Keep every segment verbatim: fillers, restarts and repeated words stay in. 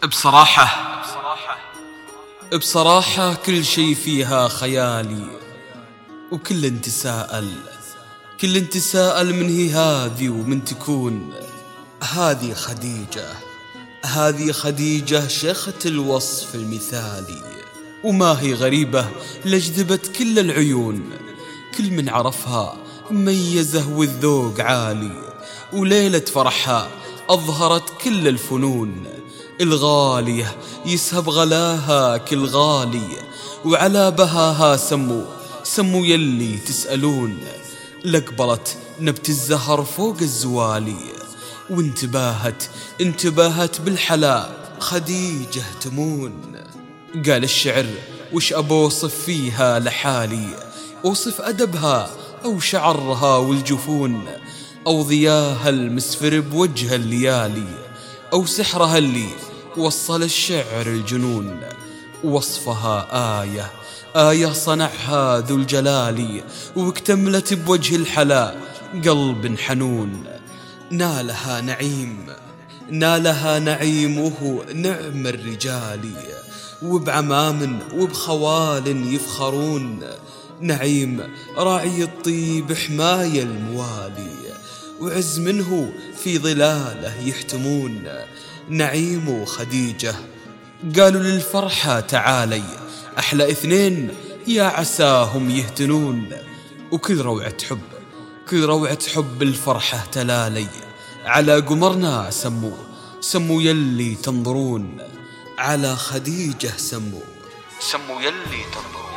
بصراحة بصراحة كل شي فيها خيالي، وكل انت سائل كل انت سائل من هي هذه ومن تكون. هذه خديجة هذه خديجة شيخة الوصف المثالي، وما هي غريبة لجذبت كل العيون. كل من عرفها ميزه والذوق عالي، وليلة فرحها أظهرت كل الفنون. الغالية يسهب غلاها كل غالي، وعلى بهاها سموا سموا يلي تسألون. لقبلت نبت الزهر فوق الزوالي، وانتباهت انتباهت بالحلا خديجة تمون. قال الشعر وش أبوصف فيها لحالي؟ أوصف أدبها أو شعرها والجفون، أو ضياها المسفر بوجه الليالي، أو سحرها اللي وصل الشعر الجنون. وصفها آية آية صنعها ذو الجلال، واكتملت بوجه الحلا قلب حنون. نالها نعيم نالها نعيمه نعم الرجال، وبعمام وبخوال يفخرون. نعيم راعي الطيب حماية الموالي، وعز منه في ظلاله يحتمون. نعيم وخديجة قالوا للفرحة تعالي، أحلى اثنين يا عساهم يهتنون. وكل روعة حب كل روعة حب الفرحة تلالي، على قمرنا سموا سموا يلي تنظرون. على خديجة سموا سموا يلي تنظرون.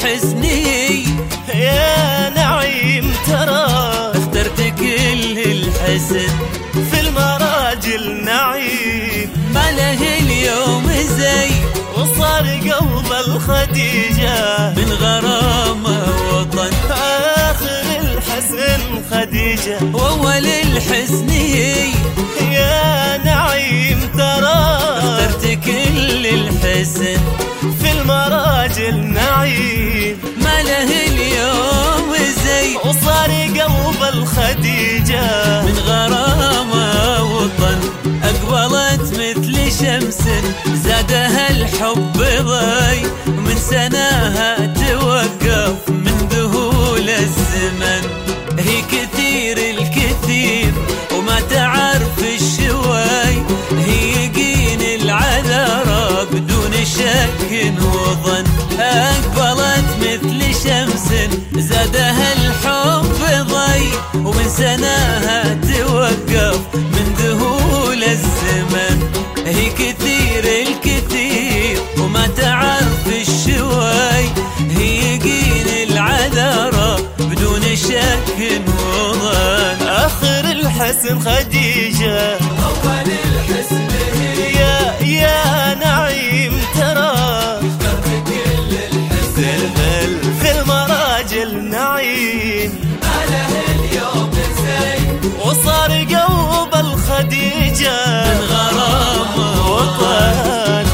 الحسني يا نعيم ترى اخترت كل الحسن في المراجل نعيم، ما له اليوم زي وصار قلب الخديجة من غرامة وطن. آخر الحسن خديجة وأول الحسني يا نعيم ترى اخترت كل الحسن في المراجل نعيم، ما له اليوم زي وصار قلب الخديجة من غرامة وطن. أقبلت مثل شمس زادها الحب ضي، من سناها توقف من ذهول الزمن. هي كثير الكثير وما تعرف الشوي، هي يقين العذراء بدون شك وظن. أقبلت مثل شمس زادها الحب ضي، ومن سناها توقف من ذهول الزمن. هي كثير الكثير وما تعرف الشوي، هي يقين العذراء بدون شك وظن. آخر الحسن خديجة أول الحسن يا يا نعيم ترى اخترت كل الحسن في المراجل نعيم، ما له اليوم زي وصار قلب الخديجة من غرامة وطن.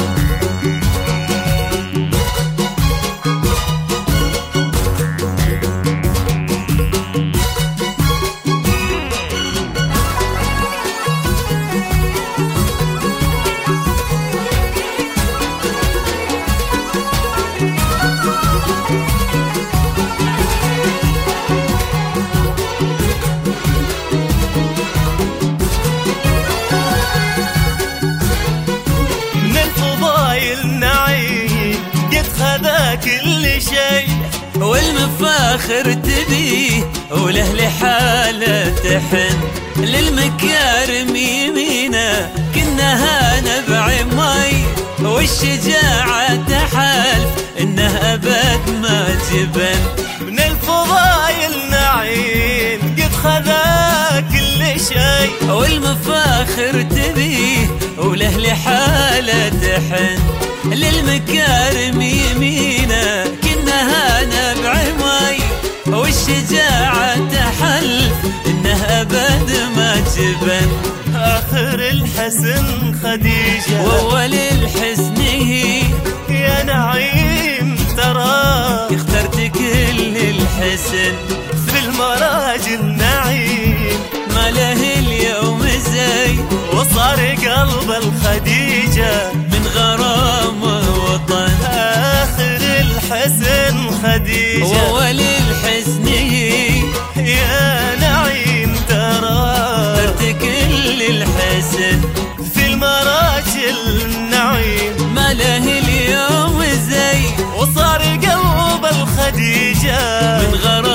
كل شيء والمفاخر تبيه وله لحاله تحن، للمكارم يمينه كنها نبع مي، والشجاعة تحالف انه ابد ما جبن. من الفضايل نعيم قد خذا كل شيء والمفاخر تبيه وله لحاله تحن، للمكارم يمينه كنها نبع مي، والشجاعة تحلف انه ابد ما جبن. آخر الحسن خديجة وأول الحسن هي يا نعيم ترى اخترت كل الحسن في المراجل نعيم، ما له اليوم زي وصار قلب الخديجة من غرامة وطن. آخر الحسن خديجة وأول الحسن هي يا نعيم ترى اخترت كل الحسن في المراجل نعيم، ما له اليوم زي وصار قلب الخديجة من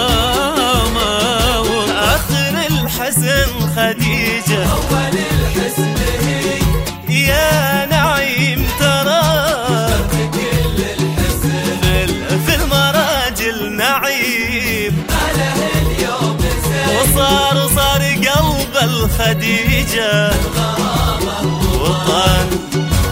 غرامة وطن. آخر الحسن خديجة أول الحسن هي يا نعيم ترى اخترت كل الحسن في المراجل نعيم، ما له اليوم زي وصار صار قلب الخديجة غرامة وطن.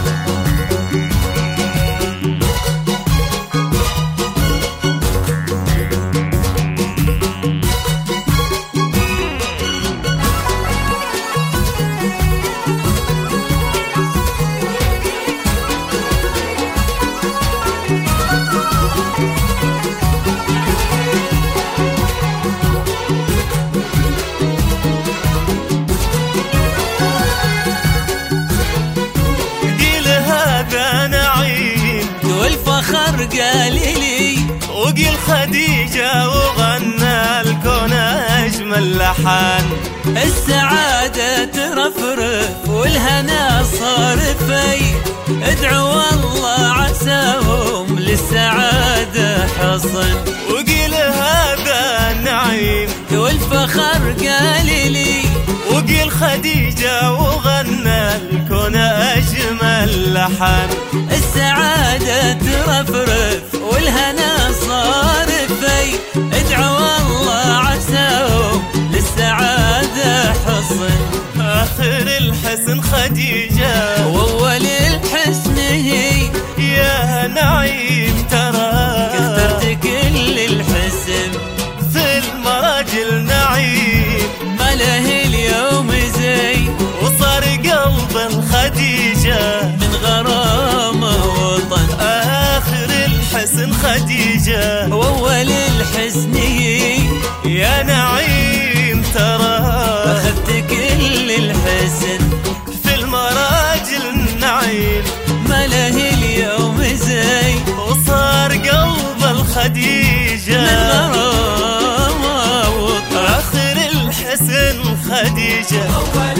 والفخر قال لي وقيل خديجة وغنى الكون أجمل لحن. السعادة ترفرف والهنا صار في، ادعوا الله عساهم للسعادة حصن. وقيل هذا نعيم والفخر قال لي وقيل خديجة وغنى الكون أجمل لحن. السعادة ترفرف والهنا صار في، ادعوا الله عساه للسعادة حصن. آخر الحسن خديجة وأول الحسن هي، يا نعيم ترى كثرت كل الحسن في المراجل نعيم. ما له اليوم زي وصار قلب الخديجة من غرامه وطن. آخر الحسن خديجة وأول الحسن هي، يا نعيم ترى أخذت كل الحسن في المراجل نعيم. ما له اليوم زي وصار قلب الخديجة من غرامه وطن. آخر الحسن خديجة